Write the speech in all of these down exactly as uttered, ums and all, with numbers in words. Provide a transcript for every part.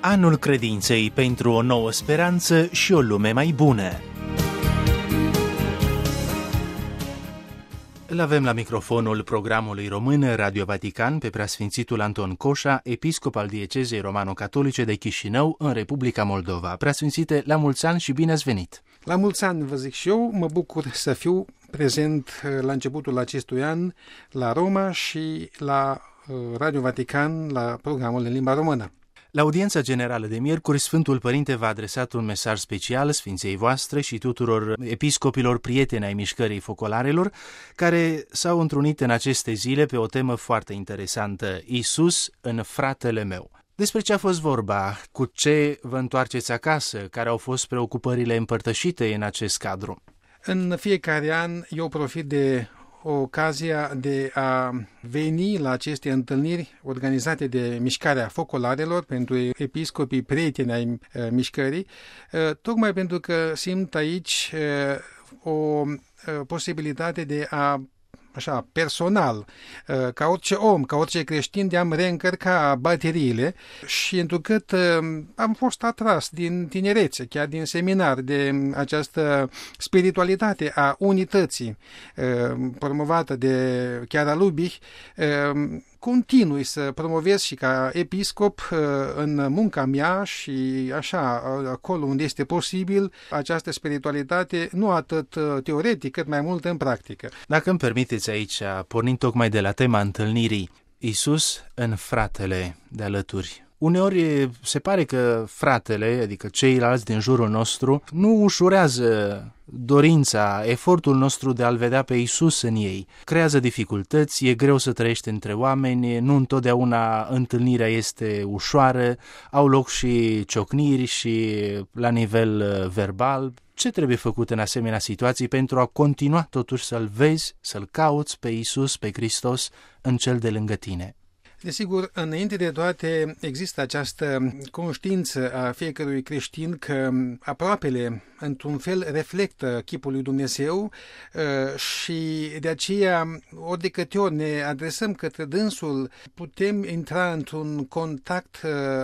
Anul credinței pentru o nouă speranță și o lume mai bună. Îl avem la microfonul programului român Radio Vatican pe preasfințitul Anton Coșa, episcop al diecezei romano-catolice de Chișinău în Republica Moldova. Preasfințite, la mulți ani și bine ați venit! La mulți ani, vă zic și eu, mă bucur să fiu prezent la începutul acestui an la Roma și la Radio Vatican, la programul în limba română. La audiența generală de miercuri, Sfântul Părinte v-a adresat un mesaj special Sfinței voastre și tuturor episcopilor prieteni ai mișcării focolarelor, care s-au întrunit în aceste zile pe o temă foarte interesantă: Iisus în fratele meu. Despre ce a fost vorba? Cu ce vă întoarceți acasă? Care au fost preocupările împărtășite în acest cadru? În fiecare an eu profit de ocazia de a veni la aceste întâlniri organizate de Mișcarea Focolarelor pentru episcopii prieteni ai mișcării, tocmai pentru că simt aici o posibilitate de a, așa, personal, ca orice om, ca orice creștin, de a-mi reîncărca bateriile și întrucât am fost atras din tinerețe, chiar din seminar, de această spiritualitate a unității promovată de Chiara Lubich, continui să promovez și ca episcop în munca mea și așa, acolo unde este posibil, această spiritualitate nu atât teoretic, cât mai mult în practică. Dacă îmi permiteți aici, pornind tocmai de la tema întâlnirii, Iisus în fratele de alături. Uneori se pare că fratele, adică ceilalți din jurul nostru, nu ușurează dorința, efortul nostru de a-L vedea pe Iisus în ei. Creează dificultăți, e greu să trăiești între oameni, nu întotdeauna întâlnirea este ușoară, au loc și ciocniri și la nivel verbal. Ce trebuie făcut în asemenea situații pentru a continua totuși să-L vezi, să-L cauți pe Iisus, pe Hristos, în cel de lângă tine? Desigur, înainte de toate, există această conștiință a fiecărui creștin că aproapele, într-un fel, reflectă chipul lui Dumnezeu și de aceea, ori de câte ori ne adresăm către dânsul, putem intra într-un contact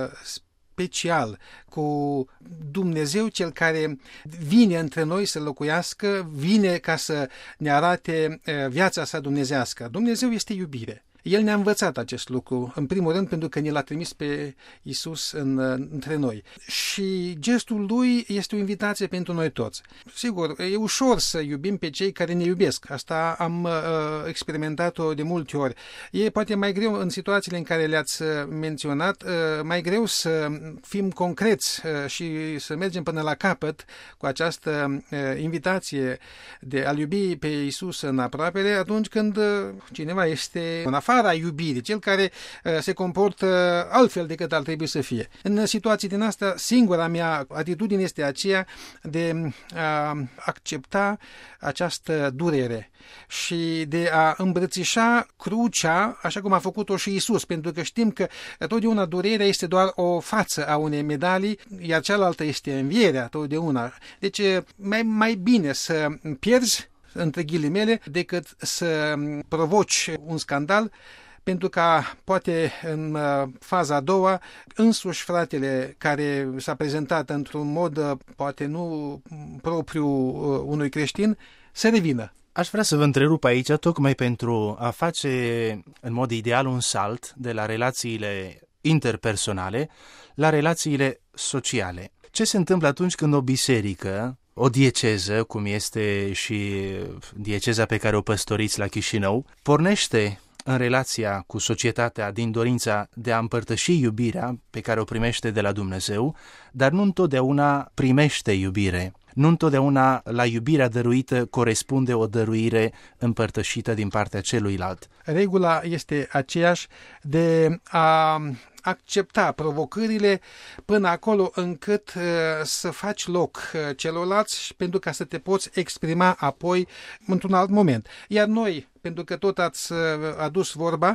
special cu Dumnezeu, cel care vine între noi să locuiască, vine ca să ne arate viața sa dumnezească. Dumnezeu este iubire. El ne-a învățat acest lucru, în primul rând pentru că ne l-a trimis pe Iisus în, între noi. Și gestul lui este o invitație pentru noi toți. Sigur, e ușor să iubim pe cei care ne iubesc. Asta am uh, experimentat-o de multe ori. E poate mai greu în situațiile în care le-ați menționat, uh, mai greu să fim concreți uh, și să mergem până la capăt cu această uh, invitație de a iubi pe Iisus în aproapele, atunci când uh, cineva este în afară a iubirii, cel care uh, se comportă altfel decât ar trebui să fie. În situații din asta, singura mea atitudine este aceea de a accepta această durere și de a îmbrățișa crucea, așa cum a făcut-o și Iisus, pentru că știm că totdeauna durerea este doar o față a unei medalii, iar cealaltă este învierea totdeauna. Deci, mai, mai bine să pierzi, între ghilimele, decât să provoci un scandal, pentru ca poate în faza a doua însuși fratele care s-a prezentat într-un mod poate nu propriu unui creștin să revină. Aș vrea să vă întrerup aici tocmai pentru a face în mod ideal un salt de la relațiile interpersonale la relațiile sociale. Ce se întâmplă atunci când o biserică, o dieceză, cum este și dieceza pe care o păstoriți la Chișinău, pornește în relația cu societatea din dorința de a împărtăși iubirea pe care o primește de la Dumnezeu, dar nu întotdeauna primește iubire. Nu întotdeauna la iubirea dăruită corespunde o dăruire împărtășită din partea celuilalt. Regula este aceeași de a accepta provocările până acolo încât uh, să faci loc uh, celorlalți pentru ca să te poți exprima apoi într-un alt moment. Iar noi, pentru că tot ați adus vorba,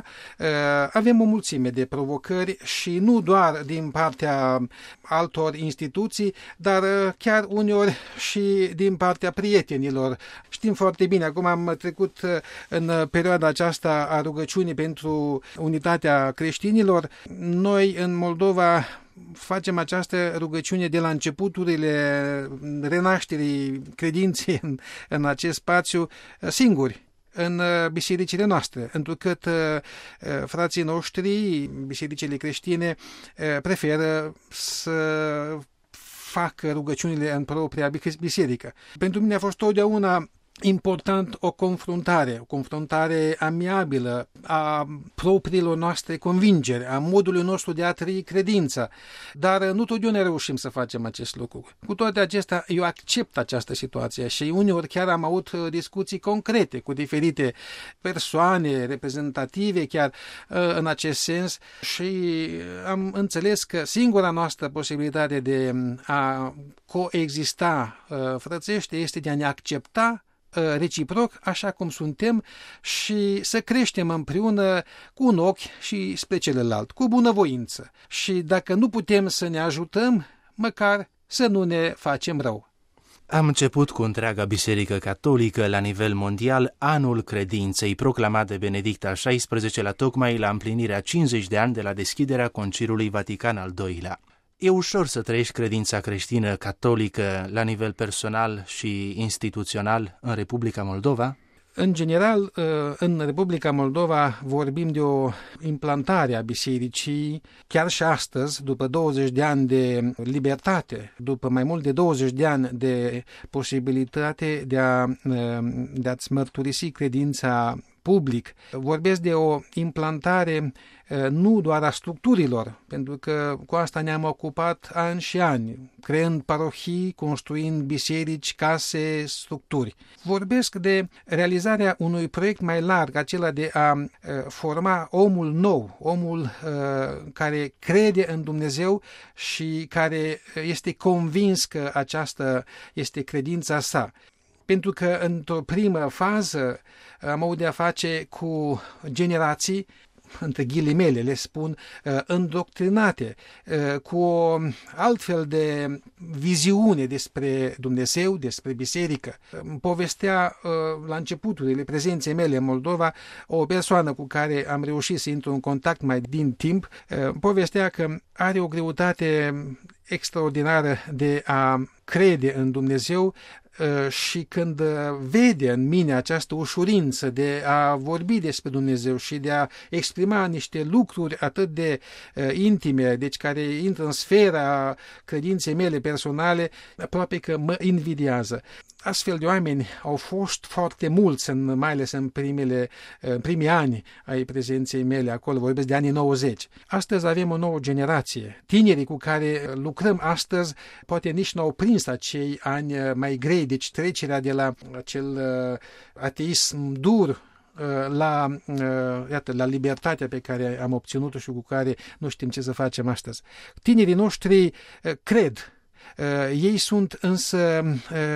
avem o mulțime de provocări și nu doar din partea altor instituții, dar chiar uneori și din partea prietenilor. Știm foarte bine, acum am trecut în perioada aceasta a rugăciunii pentru unitatea creștinilor. Noi în Moldova facem această rugăciune de la începuturile renașterii credinței în, în acest spațiu singuri în bisericile noastre, întrucât frații noștri, bisericile creștine, preferă să facă rugăciunile în propria biserică. Pentru mine a fost totdeauna important o confruntare, o confruntare amiabilă a propriilor noastre convingeri, a modului nostru de a trăi credința, dar nu totdeauna reușim să facem acest lucru. Cu toate acestea, eu accept această situație și uneori chiar am avut discuții concrete cu diferite persoane reprezentative chiar în acest sens și am înțeles că singura noastră posibilitate de a coexista frățește este de a ne accepta reciproc, așa cum suntem, și să creștem împreună cu un ochi și spre celălalt, cu bunăvoință. Și dacă nu putem să ne ajutăm, măcar să nu ne facem rău. Am început cu întreaga biserică catolică la nivel mondial anul credinței, proclamat de Benedict al șaisprezecelea-lea tocmai la împlinirea cincizeci de ani de la deschiderea Concilului Vatican al doilea. E ușor să trăiești credința creștină catolică la nivel personal și instituțional în Republica Moldova? În general, în Republica Moldova vorbim de o implantare a bisericii, chiar și astăzi, după douăzeci de ani de libertate, după mai mult de douăzeci de ani de posibilitate de, a, de a-ți mărturisi credința public. Vorbesc de o implantare nu doar a structurilor, pentru că cu asta ne-am ocupat ani și ani, creând parohii, construind biserici, case, structuri. Vorbesc de realizarea unui proiect mai larg, acela de a forma omul nou, omul care crede în Dumnezeu și care este convins că aceasta este credința sa. Pentru că într-o primă fază am avut de-a face cu generații, între ghilimele le spun, îndoctrinate, cu o altfel de viziune despre Dumnezeu, despre biserică. Îmi povestea la începuturile prezenței mele în Moldova o persoană cu care am reușit să intru în contact mai din timp, povestea că are o greutate extraordinară de a crede în Dumnezeu și când vede în mine această ușurință de a vorbi despre Dumnezeu și de a exprima niște lucruri atât de intime, deci care intră în sfera credinței mele personale, aproape că mă invidiază. Astfel de oameni au fost foarte mulți, în, mai ales în, primele, în primii ani ai prezenței mele acolo, vorbesc de anii nouăzeci. Astăzi avem o nouă generație. Tinerii cu care lucrăm astăzi poate nici n-au prins acei ani mai grei, deci trecerea de la acel ateism dur la, iată, la libertatea pe care am obținut-o și cu care nu știm ce să facem astăzi. Tinerii noștri cred. Ei sunt însă,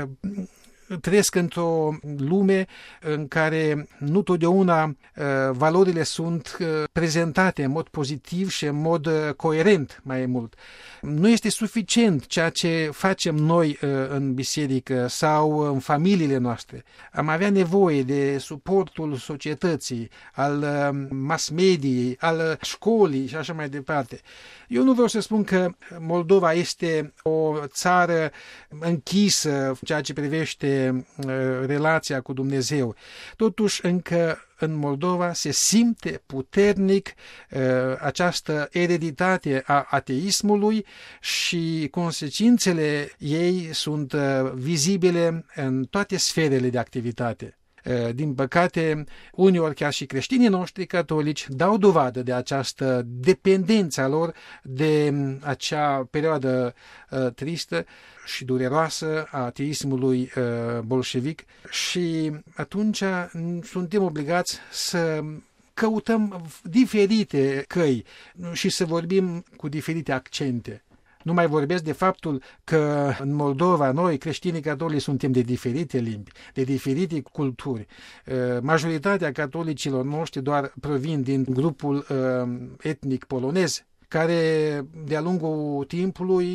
trăiesc într-o lume în care nu totdeauna valorile sunt prezentate în mod pozitiv și în mod coerent mai mult. Nu este suficient ceea ce facem noi în biserică sau în familiile noastre. Am avea nevoie de suportul societății, al mass mediei, al școlii și așa mai departe. Eu nu vreau să spun că Moldova este o țară închisă ceea ce privește relația cu Dumnezeu. Totuși, încă în Moldova se simte puternic uh, această ereditate a ateismului și consecințele ei sunt uh, vizibile în toate sferele de activitate. Din păcate, uneori chiar și creștinii noștri catolici dau dovadă de această dependență a lor de acea perioadă uh, tristă și dureroasă a ateismului uh, bolșevic și atunci suntem obligați să căutăm diferite căi și să vorbim cu diferite accente. Nu mai vorbesc de faptul că în Moldova noi, creștinii catolici, suntem de diferite limbi, de diferite culturi. Majoritatea catolicilor noștri doar provin din grupul etnic polonez, care de-a lungul timpului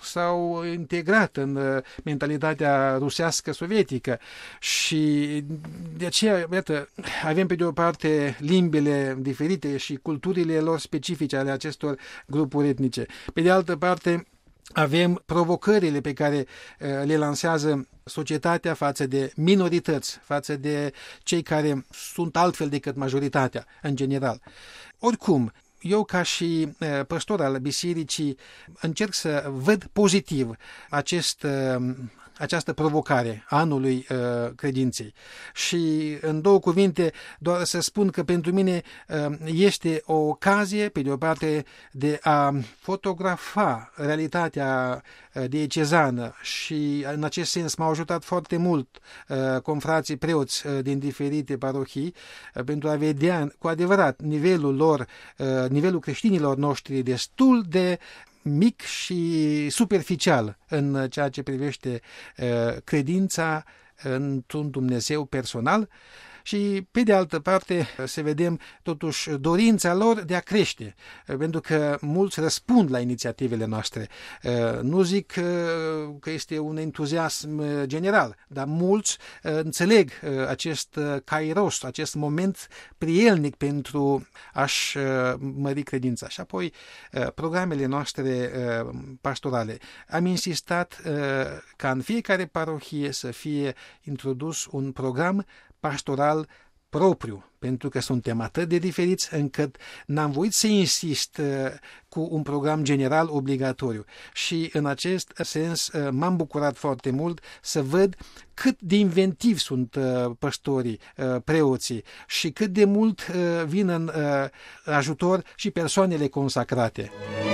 s-au integrat în mentalitatea rusească sovietică și de aceea, iată, avem pe de o parte limbile diferite și culturile lor specifice ale acestor grupuri etnice. Pe de altă parte, avem provocările pe care le lansează societatea față de minorități, față de cei care sunt altfel decât majoritatea în general. Oricum, eu ca și păstor al bisericii încerc să văd pozitiv acest, această provocare a anului credinței. Și în două cuvinte doar să spun că pentru mine este o ocazie, pe de o parte, de a fotografa realitatea diecezană și în acest sens m-au ajutat foarte mult confrații preoți din diferite parohii pentru a vedea cu adevărat nivelul lor, nivelul creștinilor noștri destul de mic și superficial în ceea ce privește credința într-un Dumnezeu personal și, pe de altă parte, să vedem totuși dorința lor de a crește, pentru că mulți răspund la inițiativele noastre. Nu zic că este un entuziasm general, dar mulți înțeleg acest kairos, acest moment prielnic pentru a-și mări credința. Și apoi, programele noastre pastorale. Am insistat ca în fiecare parohie să fie introdus un program pastoral propriu, pentru că suntem atât de diferiți încât n-am voit să insist cu un program general obligatoriu. Și în acest sens m-am bucurat foarte mult să văd cât de inventivi sunt păstorii, preoții și cât de mult vin în ajutor și persoanele consacrate.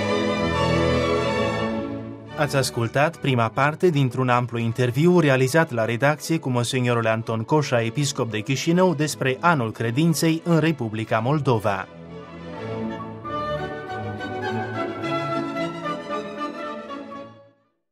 Ați ascultat prima parte dintr-un amplu interviu realizat la redacție cu monsignorul Anton Coșa, episcop de Chișinău, despre anul credinței în Republica Moldova.